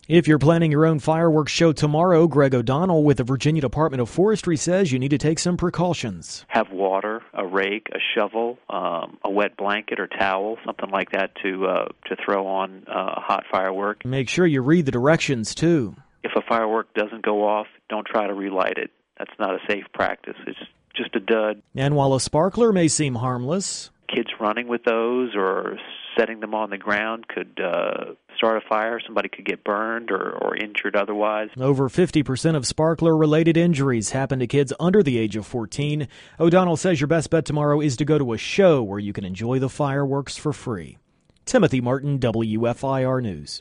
If you're planning your own fireworks show tomorrow, Greg O'Donnell with the Virginia Department of Forestry says you need to take some precautions. Have water, a rake, a shovel, a wet blanket or towel, something like that to throw on a hot firework. Make sure you read the directions, too. If a firework doesn't go off, don't try to relight it. That's not a safe practice. It's just a dud. And while a sparkler may seem harmless, kids running with those or setting them on the ground could start a fire. Somebody could get burned or injured otherwise. Over 50% of sparkler-related injuries happen to kids under the age of 14. O'Donnell says your best bet tomorrow is to go to a show where you can enjoy the fireworks for free. Timothy Martin, WFIR News.